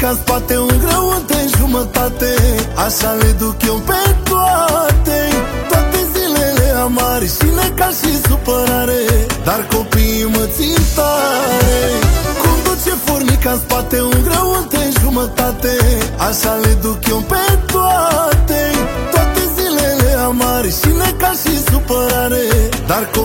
furnica în spate, un grăunte în jumătate, așa le duc eu pe toate. Toate zilele amare și necal și supărare, dar copiii mă țin tare. Cum duce furnica în spate, un grăunte în jumătate, așa le duc eu pe toate. Toate zilele amare și necal și supărare, dar